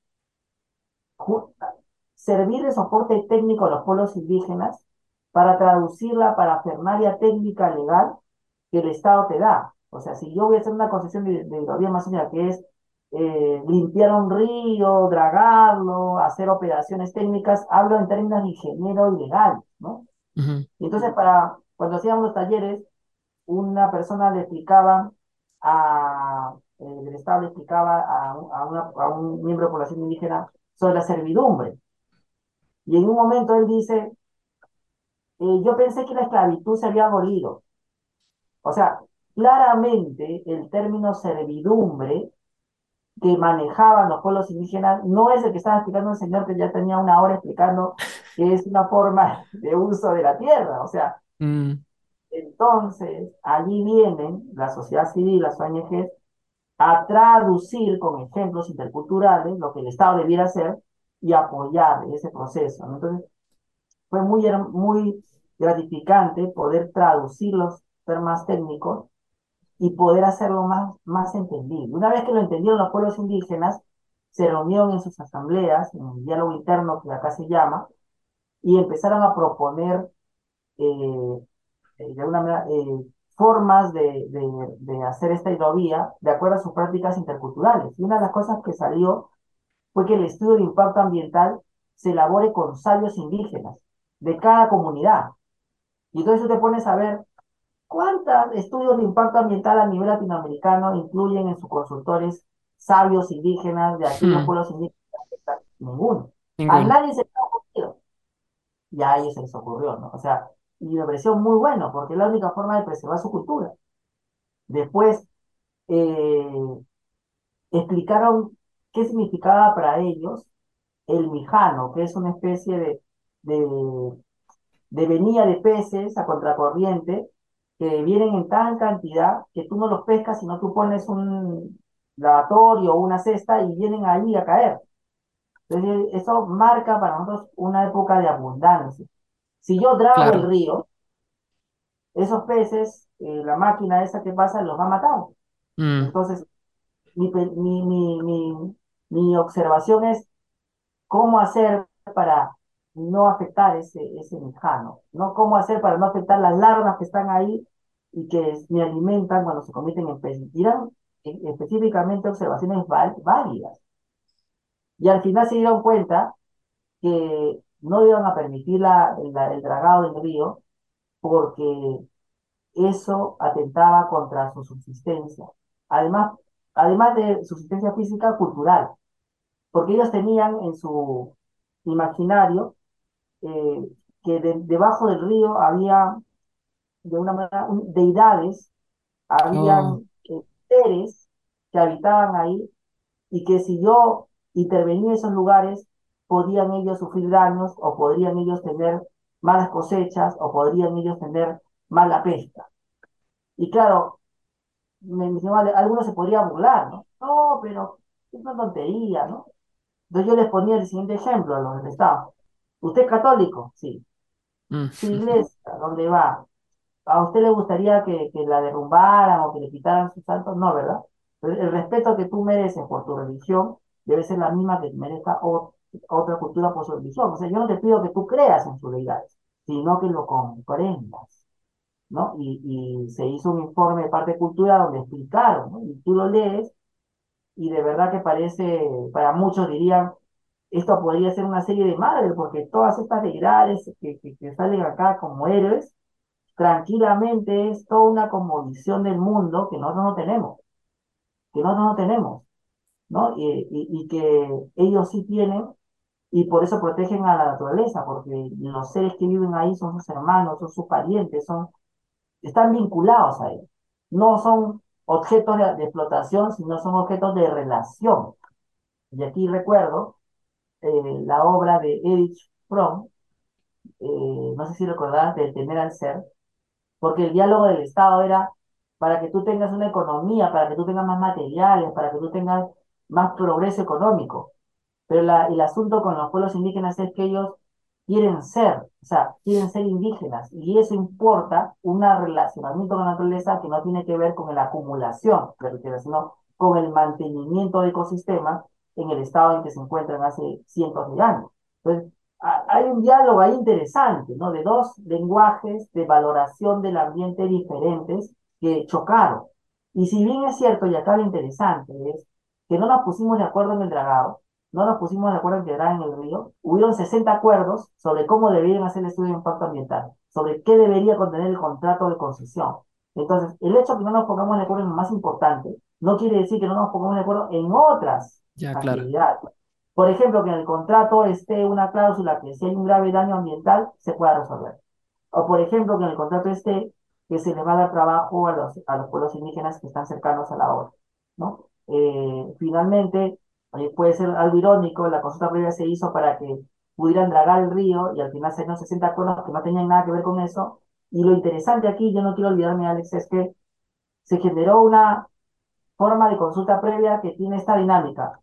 servir de soporte técnico a los pueblos indígenas para traducir la parafernalia técnica legal que el Estado te da. O sea, si yo voy a hacer una concesión de, de hidrovía amazónica que es eh, limpiar un río, dragarlo, hacer operaciones técnicas, hablo en términos de ingeniero y legal, ¿no? Uh-huh. Y entonces, para, cuando hacíamos los talleres, una persona le explicaba a, eh, el Estado le explicaba a, a, una, a un miembro de población indígena sobre la servidumbre. Y en un momento él dice, eh, yo pensé que la esclavitud se había abolido. O sea, claramente el término servidumbre que manejaban los pueblos indígenas no es el que estaba explicando el señor que ya tenía una hora explicando que es una forma de uso de la tierra. O sea, mm. entonces allí vienen la sociedad civil, las O N Ges, a traducir con ejemplos interculturales lo que el Estado debiera hacer y apoyar ese proceso, ¿no? Entonces, fue muy, muy gratificante poder traducir los temas técnicos y poder hacerlo más, más entendible. Una vez que lo entendieron los pueblos indígenas, se reunieron en sus asambleas, en el diálogo interno que acá se llama, y empezaron a proponer eh, de alguna manera, eh, formas de, de, de hacer esta hidrovía de acuerdo a sus prácticas interculturales. Y una de las cosas que salió fue que el estudio de impacto ambiental se elabore con sabios indígenas de cada comunidad. Y entonces tú te pones a ver cuántos estudios de impacto ambiental a nivel latinoamericano incluyen en sus consultores sabios indígenas de aquellos Hmm. pueblos indígenas. Ninguno. A Ninguno. nadie se le ha ocurrido. Y a ellos se les ocurrió, ¿no? O sea, y me pareció muy bueno, porque es la única forma de preservar su cultura. Después, eh, explicaron qué significaba para ellos el mijano, que es una especie de, de, de venida de peces a contracorriente que vienen en tan cantidad que tú no los pescas, sino tú pones un lavatorio o una cesta y vienen ahí a caer. Entonces, eso marca para nosotros una época de abundancia. Si yo drago el Claro. río, esos peces, eh, la máquina esa que pasa, los va a matar. Mm, Entonces, mi, pe- mi, mi, mi, mi observación es cómo hacer para no afectar ese, ese mejano, ¿no? Cómo hacer para no afectar las larvas que están ahí y que me alimentan cuando se convierten en peces. Y eran eh, específicamente observaciones val- válidas. Y al final se dieron cuenta que no iban a permitir la, la- el dragado del río porque eso atentaba contra su subsistencia. Además, además de subsistencia física, cultural, porque ellos tenían en su imaginario eh, que de- debajo del río había, de una manera, un- deidades, oh, habían eh, seres que habitaban ahí y que si yo intervenía en esos lugares, podían ellos sufrir daños o podrían ellos tener malas cosechas o podrían ellos tener mala pesca. Y claro, me mencionaba, algunos se podrían burlar, ¿no? No, pero es una tontería, ¿no? Entonces yo les ponía el siguiente ejemplo a los del Estado. ¿Usted es católico? Sí. mm, ¿Su iglesia dónde va? ¿A usted le gustaría que, que la derrumbaran o que le quitaran sus santos? No, ¿verdad? El, el respeto que tú mereces por tu religión debe ser la misma que merezca o- otra cultura por su religión. O sea, yo no te pido que tú creas en sus deidades, sino que lo comprendas, ¿no? Y, y se hizo un informe de parte de cultura donde explicaron, ¿no? Y tú lo lees y de verdad que parece, para muchos dirían, esto podría ser una serie de Marvel, porque todas estas deidades que, que, que salen acá como héroes, tranquilamente es toda una conmovisión del mundo que nosotros no tenemos, que nosotros no tenemos, ¿no? Y, y, y que ellos sí tienen, y por eso protegen a la naturaleza, porque los seres que viven ahí son sus hermanos, son sus parientes, son, están vinculados a él. No son objetos de, de explotación, sino son objetos de relación. Y aquí recuerdo eh, la obra de Erich Fromm, eh, no sé si recordás, de Temer al Ser, porque el diálogo del Estado era para que tú tengas una economía, para que tú tengas más materiales, para que tú tengas más progreso económico. Pero la- el asunto con los pueblos indígenas es que ellos quieren ser, o sea, quieren ser indígenas, y eso importa un relacionamiento con la naturaleza que no tiene que ver con la acumulación de riqueza, sino con el mantenimiento de ecosistemas en el estado en que se encuentran hace cientos de años. Entonces, a- hay un diálogo ahí interesante, ¿no? De dos lenguajes de valoración del ambiente diferentes que chocaron. Y si bien es cierto, y acá lo interesante es que no nos pusimos de acuerdo en el dragado, no nos pusimos de acuerdo en quedar en el río, hubieron sesenta acuerdos sobre cómo deberían hacer el estudio de impacto ambiental, sobre qué debería contener el contrato de concesión. Entonces, el hecho de que no nos pongamos de acuerdo en lo más importante, no quiere decir que no nos pongamos de acuerdo en otras ya, claro. actividades. Por ejemplo, que en el contrato esté una cláusula que si hay un grave daño ambiental, se pueda resolver. O por ejemplo, que en el contrato esté que se les va a dar trabajo a los, a los pueblos indígenas que están cercanos a la obra, ¿no? Eh, finalmente, eh, puede ser algo irónico, la consulta previa se hizo para que pudieran dragar el río y al final se dieron sesenta acuerdos que no tenían nada que ver con eso. Y lo interesante aquí, yo no quiero olvidarme, Alex, es que se generó una forma de consulta previa que tiene esta dinámica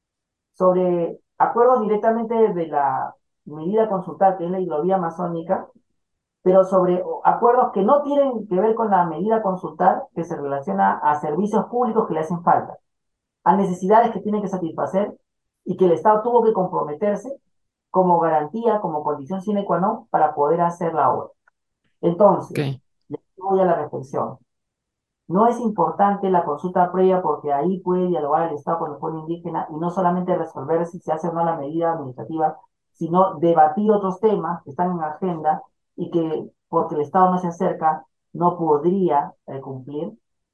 sobre acuerdos directamente de la medida a consultar, que es la hidrovía amazónica, pero sobre acuerdos que no tienen que ver con la medida a consultar, que se relaciona a servicios públicos que le hacen falta, a necesidades que tienen que satisfacer y que el Estado tuvo que comprometerse como garantía, como condición sine qua non para poder hacer la obra. Entonces, Ok. ya voy a la reflexión. No es importante la consulta previa porque ahí puede dialogar el Estado con el pueblo indígena y no solamente resolver si se hace o no la medida administrativa, sino debatir otros temas que están en la agenda y que porque el Estado no se acerca no podría eh, cumplir.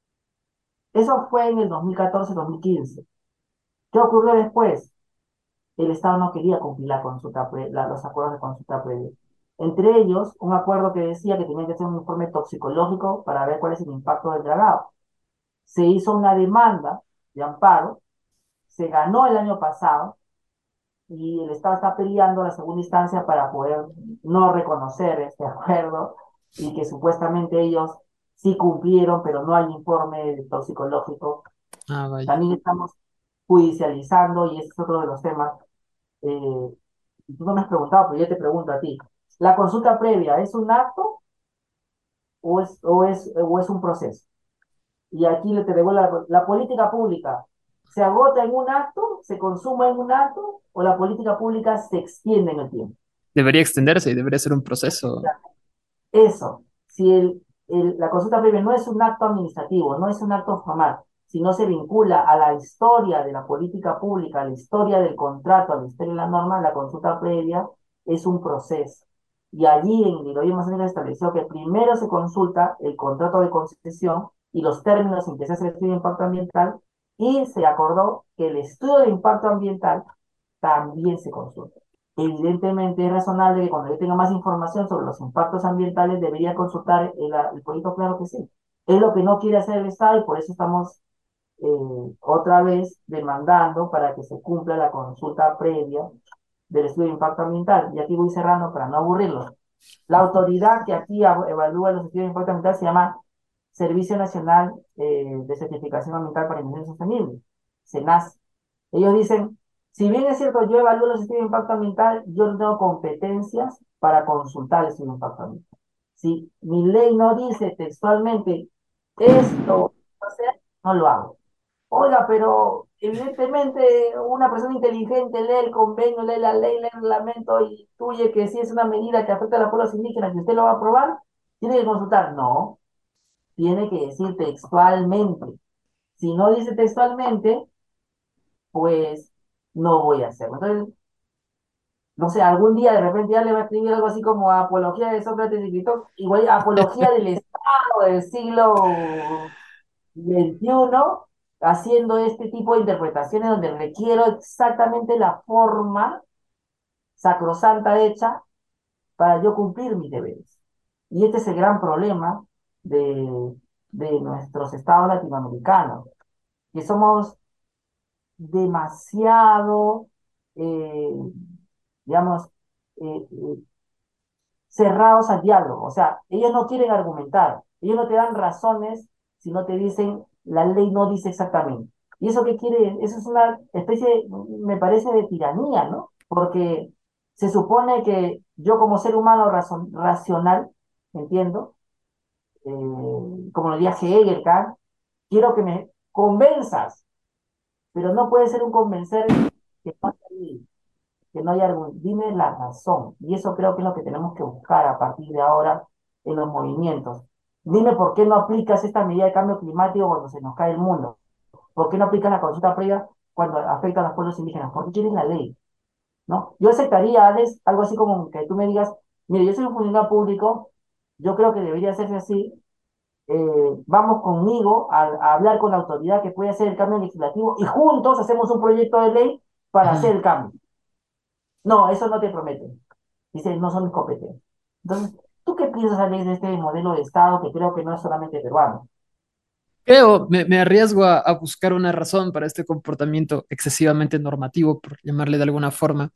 Eso fue en el dos mil catorce dos mil quince. ¿Qué ocurrió después? El Estado no quería cumplir la consulta pre- la- los acuerdos de consulta previa. Entre ellos, un acuerdo que decía que tenía que hacer un informe toxicológico para ver cuál es el impacto del dragado. Se hizo una demanda de amparo, se ganó el año pasado y el Estado está peleando la segunda instancia para poder no reconocer este acuerdo y que supuestamente ellos sí cumplieron, pero no hay informe toxicológico. Ah, vaya. También estamos judicializando, y ese es otro de los temas. Eh, Tú no me has preguntado, pero yo te pregunto a ti. ¿La consulta previa es un acto o es, o es, o es un proceso? Y aquí le te devuelvo la, la política pública. ¿Se agota en un acto, se consuma en un acto, o la política pública se extiende en el tiempo? Debería extenderse y debería ser un proceso. Eso, si el, el- la consulta previa no es un acto administrativo, no es un acto formal, sino se vincula a la historia de la política pública, a la historia del contrato, a la historia de la norma, la consulta previa es un proceso. Y allí en el Hidrogen Mazonil estableció que primero se consulta el contrato de concesión y los términos en que se hace el estudio de impacto ambiental, y se acordó que el estudio de impacto ambiental también se consulta. Evidentemente es razonable que cuando yo tenga más información sobre los impactos ambientales debería consultar el, el proyecto, claro que sí. Es lo que no quiere hacer el Estado, y por eso estamos eh, otra vez demandando para que se cumpla la consulta previa del estudio de impacto ambiental. Y aquí voy cerrando para no aburrirlos. La autoridad que aquí evalúa los estudios de impacto ambiental se llama Servicio Nacional eh, de Certificación Ambiental para Innovación Sostenible, SENACE. Ellos dicen, si bien es cierto, yo evalúo los estudios de impacto ambiental, yo no tengo competencias para consultar el estudio de impacto ambiental. Si mi ley no dice textualmente esto, no sé, no lo hago. Oiga, pero evidentemente una persona inteligente lee el convenio, lee la ley, lee el reglamento y intuye que si es una medida que afecta a los pueblos indígenas y usted lo va a aprobar, tiene que consultar. No, tiene que decir textualmente. Si no dice textualmente, pues no voy a hacerlo. Entonces, no sé, algún día de repente ya le va a escribir algo así como Apología de Sócrates y Platón, igual Apología del Estado del siglo veintiuno, haciendo este tipo de interpretaciones donde requiero exactamente la forma sacrosanta hecha para yo cumplir mis deberes. Y este es el gran problema de, de nuestros estados latinoamericanos, que somos demasiado, eh, digamos, eh, eh, cerrados al diálogo. O sea, ellos no quieren argumentar, ellos no te dan razones, si no te dicen, la ley no dice exactamente. ¿Y eso qué quiere? Eso es una especie, me parece, de tiranía, ¿no? Porque se supone que yo como ser humano razon- racional, entiendo, eh, como lo diría Hegel, Kant, quiero que me convenzas, pero no puede ser un convencer que no hay, que no hay algún, dime la razón. Y eso creo que es lo que tenemos que buscar a partir de ahora en los movimientos. Dime por qué no aplicas esta medida de cambio climático cuando se nos cae el mundo. ¿Por qué no aplicas la consulta previa cuando afecta a los pueblos indígenas? ¿Por qué quieres la ley? ¿No? Yo aceptaría, Alex, algo así como que tú me digas, mire, yo soy un funcionario público, yo creo que debería hacerse así, eh, vamos conmigo a, a hablar con la autoridad que puede hacer el cambio legislativo y juntos hacemos un proyecto de ley para hacer el cambio. No, eso no te prometen. Dice, no son mis competencias. Entonces, ¿tú qué piensas, Alex, de este modelo de Estado que creo que no es solamente peruano? Creo, me, me arriesgo a, a buscar una razón para este comportamiento excesivamente normativo, por llamarle de alguna forma.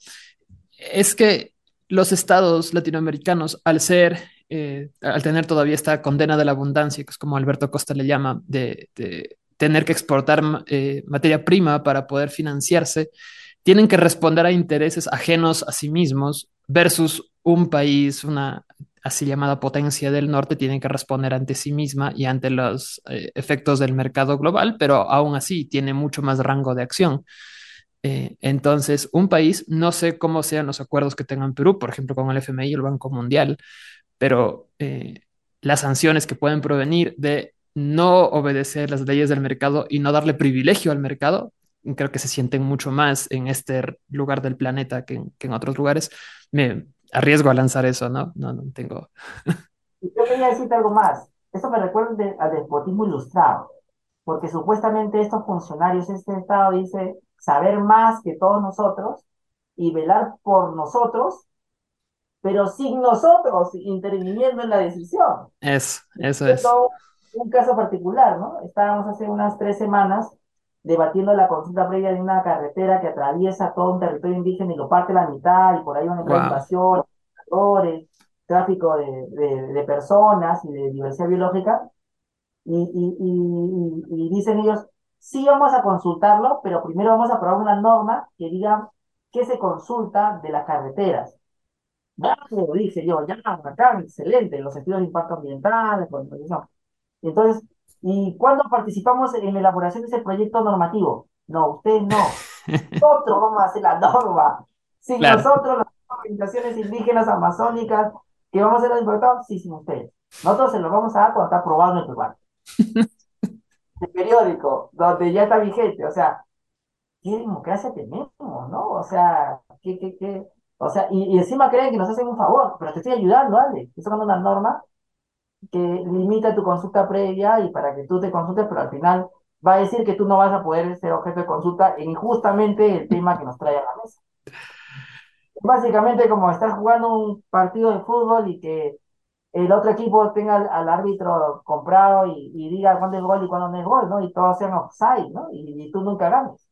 Es que los estados latinoamericanos, al ser, eh, al tener todavía esta condena de la abundancia, que es como Alberto Costa le llama, de, de tener que exportar eh, materia prima para poder financiarse, tienen que responder a intereses ajenos a sí mismos versus un país, una así llamada potencia del norte, tiene que responder ante sí misma y ante los eh, efectos del mercado global, pero aún así tiene mucho más rango de acción. Eh, entonces, un país, no sé cómo sean los acuerdos que tengan Perú, por ejemplo, con el F M I y el Banco Mundial, pero eh, las sanciones que pueden provenir de no obedecer las leyes del mercado y no darle privilegio al mercado, creo que se sienten mucho más en este lugar del planeta que en, que en otros lugares. Me arriesgo a lanzar eso, ¿no? No, no tengo. Y yo quería decirte algo más. Esto me recuerda de- al despotismo ilustrado, porque supuestamente estos funcionarios, este Estado dice saber más que todos nosotros y velar por nosotros, pero sin nosotros interviniendo en la decisión. Eso, eso es. Esto, un caso particular, ¿no? Estábamos hace unas tres semanas debatiendo la consulta previa de una carretera que atraviesa todo un territorio indígena y lo parte a la mitad, y por ahí van a entrar Wow. invasiones, tráfico de, de, de personas y de diversidad biológica. Y, y, y, y- y dicen ellos, sí vamos a consultarlo, pero primero vamos a aprobar una norma que diga qué se consulta de las carreteras. Bravo, dije yo, ya, acá, excelente, los estudios de impacto ambiental, con- con eso. Entonces, ¿y cuándo participamos en la elaboración de ese proyecto normativo? No, ustedes no. Nosotros vamos a hacer la norma. Sin Claro. nosotros, las organizaciones indígenas amazónicas que vamos a hacer los importados, sí, sin ustedes. Nosotros se los vamos a dar cuando está aprobado en el lugar. El periódico, donde ya está vigente. O sea, ¿qué democracia tenemos, no? O sea, ¿qué, qué, qué? O sea, y, y encima creen que nos hacen un favor, pero te estoy ayudando, Ale. Estoy sacando una norma que limita tu consulta previa y para que tú te consultes, pero al final va a decir que tú no vas a poder ser objeto de consulta en justamente el tema que nos trae a la mesa. Básicamente como estar jugando un partido de fútbol y que el otro equipo tenga al, al árbitro comprado y, y diga cuándo es gol y cuándo no es gol, ¿no? Y todos sean offside, ¿no? Y, y tú nunca ganes.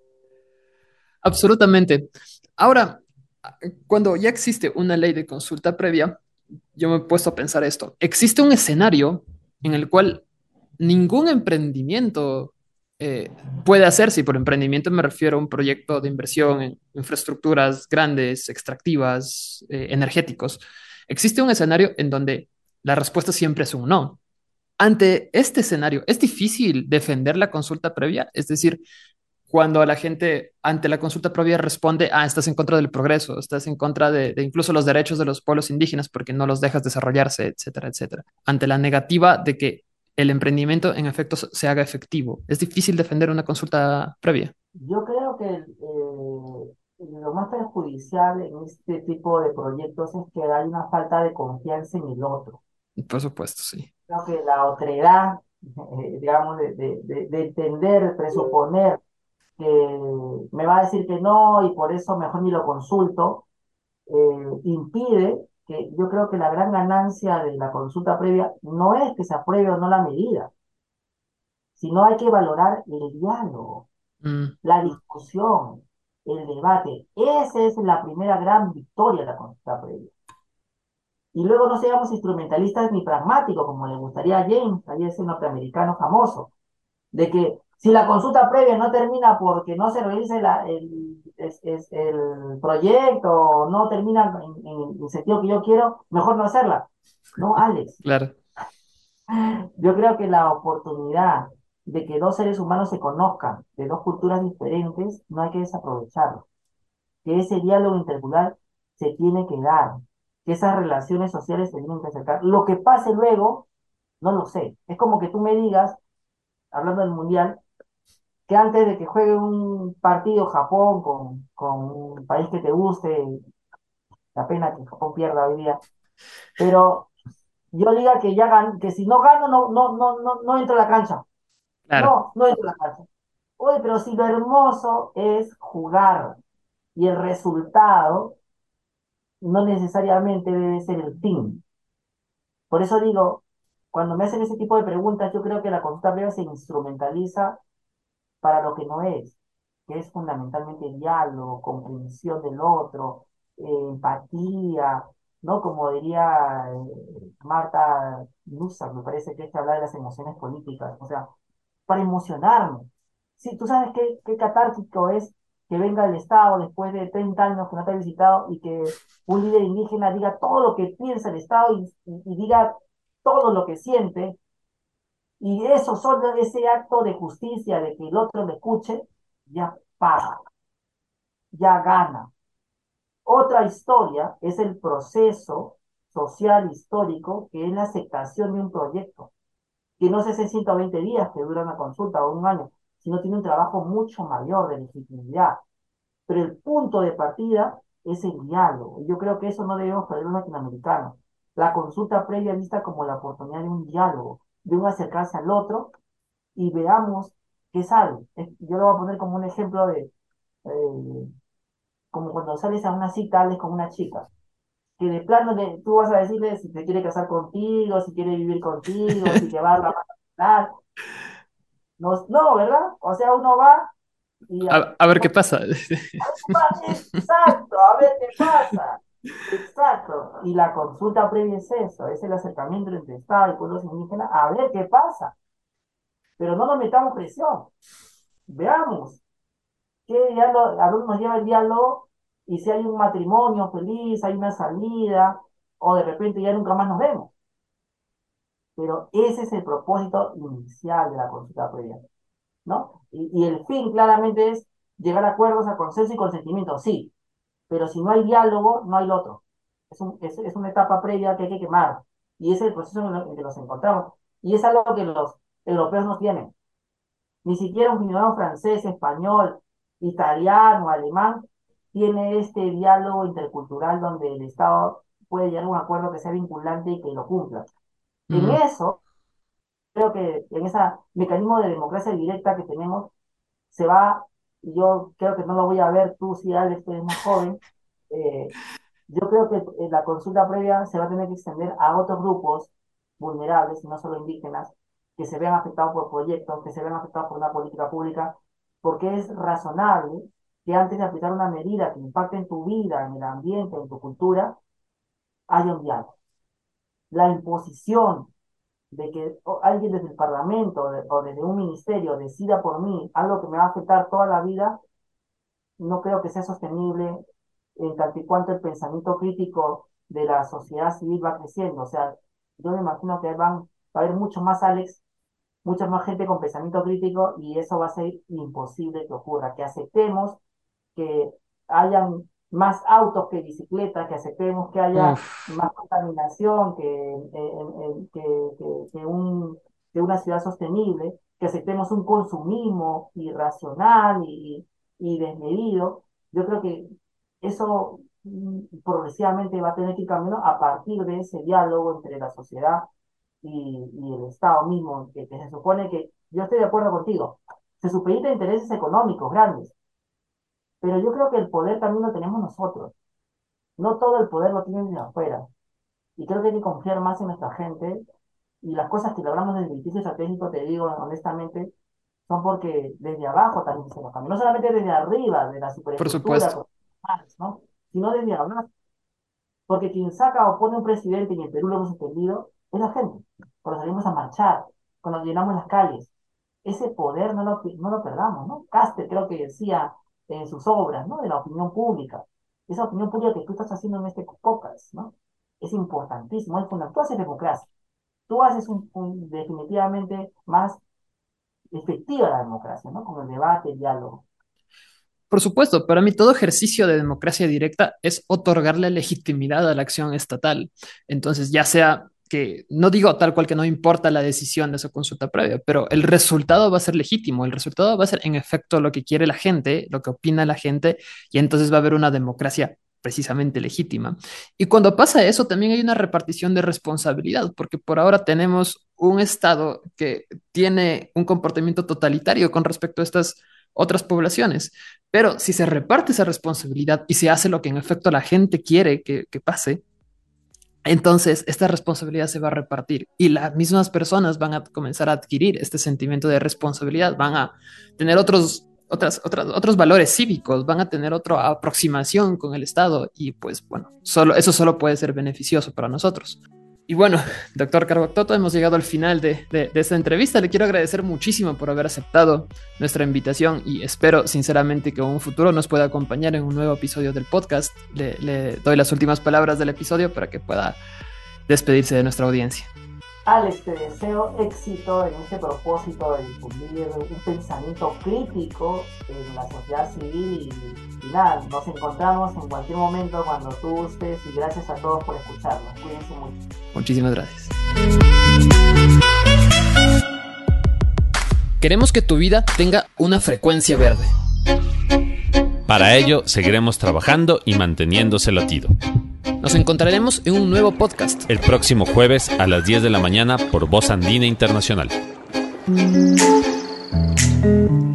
Absolutamente. Ahora, cuando ya existe una ley de consulta previa, yo me he puesto a pensar esto. Existe un escenario en el cual ningún emprendimiento eh, puede hacerse, y por emprendimiento me refiero a un proyecto de inversión en infraestructuras grandes, extractivas, eh, energéticos. Existe un escenario en donde la respuesta siempre es un no. Ante este escenario, ¿es difícil defender la consulta previa? Es decir, cuando la gente ante la consulta previa responde, ah, estás en contra del progreso, estás en contra de, de incluso los derechos de los pueblos indígenas porque no los dejas desarrollarse, etcétera, etcétera. Ante la negativa de que el emprendimiento en efecto se haga efectivo, es difícil defender una consulta previa. Yo creo que eh, lo más perjudicial en este tipo de proyectos es que hay una falta de confianza en el otro. Por supuesto, sí. Creo que la otredad, eh, digamos, de, de, de, de entender, presuponer que me va a decir que no y por eso mejor ni lo consulto, eh, impide que yo creo que la gran ganancia de la consulta previa no es que se apruebe o no la medida, sino hay que valorar el diálogo, Mm, la discusión, el debate. Esa es la primera gran victoria de la consulta previa. Y luego no seamos instrumentalistas ni pragmáticos, como le gustaría a James, ahí ese norteamericano famoso, de que si la consulta previa no termina porque no se realice la, el, es, es el proyecto, no termina en, en el sentido que yo quiero, mejor no hacerla. No, Alex, claro. yo creo que la oportunidad de que dos seres humanos se conozcan de dos culturas diferentes, no hay que desaprovecharlo. Que ese diálogo intercultural se tiene que dar, que esas relaciones sociales se tienen que acercar. Lo que pase luego, no lo sé. Es como que tú me digas, hablando del mundial, que antes de que juegue un partido Japón con, con un país que te guste, la pena que Japón pierda hoy día, pero yo diga que ya gan que si no gano no, no, no, no, no entro a la cancha. Claro, No, no entro a la cancha. Oye, pero si lo hermoso es jugar y el resultado no necesariamente debe ser el fin. Por eso digo, cuando me hacen ese tipo de preguntas, yo creo que la consulta previa se instrumentaliza para lo que no es, que es fundamentalmente diálogo, comprensión del otro, eh, empatía, ¿no? Como diría eh, Marta Nussbaum, me parece que es que habla de las emociones políticas, o sea, para emocionarme. Sí, tú sabes qué, qué catártico es que venga el Estado después de treinta años que no te ha visitado y que un líder indígena diga todo lo que piensa el Estado y, y, y diga todo lo que siente, y eso, solo ese acto de justicia, de que el otro le escuche, ya paga, ya gana. Otra historia es el proceso social histórico, que es la aceptación de un proyecto, que no se hace en ciento veinte días que dura una consulta o un año, sino tiene un trabajo mucho mayor de legitimidad. Pero el punto de partida es el diálogo. Y yo creo que eso no debemos perder los latinoamericanos. La consulta previa vista como la oportunidad de un diálogo, de un acercarse al otro y veamos qué sale. Yo lo voy a poner como un ejemplo de, eh, como cuando sales a una cita, hables con una chica, que de plano le, tú vas a decirle si te quiere casar contigo, si quiere vivir contigo, si te va a dar la no, no, ¿verdad? O sea, uno va y a- a, a ver qué pasa. exacto, a ver qué pasa. Exacto. Y la consulta previa es eso, es el acercamiento entre Estado y pueblos indígenas, a ver qué pasa. pero no nos metamos presión. Veamos qué diálogo, a dónde nos lleva el diálogo y si hay un matrimonio feliz, hay una salida, o de repente ya nunca más nos vemos. Pero ese es el propósito inicial de la consulta previa, ¿no? Y, y el fin claramente es llegar a acuerdos, a consenso y consentimiento, sí, pero si no hay diálogo, no hay lo otro. Es, un, es, es una etapa previa que hay que quemar, y ese es el proceso en el que nos encontramos, y es algo que los europeos no tienen. Ni siquiera un ciudadano francés, español, italiano, alemán, tiene este diálogo intercultural donde el Estado puede llegar a un acuerdo que sea vinculante y que lo cumpla. En Mm. eso, creo que en ese mecanismo de democracia directa que tenemos, se va, y yo creo que no lo voy a ver tú, si Alex, tú eres más joven, eh, yo creo que eh, la consulta previa se va a tener que extender a otros grupos vulnerables, y no solo indígenas, que se vean afectados por proyectos, que se vean afectados por una política pública, porque es razonable que antes de aplicar una medida que impacte en tu vida, en el ambiente, en tu cultura, haya un diálogo. La imposición de que o, alguien desde el Parlamento de, o desde un ministerio decida por mí algo que me va a afectar toda la vida, no creo que sea sostenible en tanto y cuanto el pensamiento crítico de la sociedad civil va creciendo. O sea, yo me imagino que van, va a haber mucho más Alex, mucha más gente con pensamiento crítico y eso va a ser imposible que ocurra, que aceptemos que hayan más autos que bicicletas, que aceptemos que haya Uf. más contaminación que, eh, eh, que, que, que, un, que una ciudad sostenible, que aceptemos un consumismo irracional y, y desmedido. Yo creo que eso mm, progresivamente va a tener que ir cambiando a partir de ese diálogo entre la sociedad y, y el Estado mismo, que, que se supone que, yo estoy de acuerdo contigo, se supedita a intereses económicos grandes, pero yo creo que el poder también lo tenemos nosotros. No todo el poder lo tienen de afuera. Y creo que hay que confiar más en nuestra gente. Y las cosas que logramos desde el edificio estratégico, te digo honestamente, son porque desde abajo también se nos cambia. No solamente desde arriba, de la Por superestructura, supuesto. ¿no? Sino desde abajo. Porque quien saca o pone un presidente, y en Perú lo hemos entendido, es la gente. Cuando salimos a marchar, cuando llenamos las calles. Ese poder no lo, no lo perdamos, ¿no? Caster creo que decía en sus obras, ¿no? De la opinión pública. Esa opinión pública que tú estás haciendo en este podcast, ¿no? Es importantísimo, es fundamental. Tú haces democracia. Tú haces un, un, definitivamente más efectiva la democracia, ¿no? Con el debate, el diálogo. Por supuesto, para mí todo ejercicio de democracia directa es otorgarle legitimidad a la acción estatal. Entonces, ya sea que, no digo tal cual que no importa la decisión de esa consulta previa, pero el resultado va a ser legítimo, el resultado va a ser en efecto lo que quiere la gente, lo que opina la gente, y entonces va a haber una democracia precisamente legítima. Y cuando pasa eso, también hay una repartición de responsabilidad, porque por ahora tenemos un Estado que tiene un comportamiento totalitario con respecto a estas otras poblaciones. Pero si se reparte esa responsabilidad y se hace lo que en efecto la gente quiere que, que pase, entonces esta responsabilidad se va a repartir y las mismas personas van a comenzar a adquirir este sentimiento de responsabilidad, van a tener otros, otras, otras, otros valores cívicos, van a tener otra aproximación con el Estado y pues bueno, solo, eso solo puede ser beneficioso para nosotros. Y bueno, doctor Carboctoto, hemos llegado al final de, de, de esta entrevista. Le quiero agradecer muchísimo por haber aceptado nuestra invitación y espero sinceramente que en un futuro nos pueda acompañar en un nuevo episodio del podcast. Le, le doy las últimas palabras del episodio para que pueda despedirse de nuestra audiencia. Alex, te deseo éxito en este propósito de difundir un pensamiento crítico en la sociedad civil y, y nada, nos encontramos en cualquier momento cuando tú gustes y gracias a todos por escucharnos. Cuídense mucho. Muchísimas gracias. Queremos que tu vida tenga una frecuencia verde. Para ello, seguiremos trabajando y manteniendo ese latido. Nos encontraremos en un nuevo podcast el próximo jueves a las diez de la mañana por Voz Andina Internacional.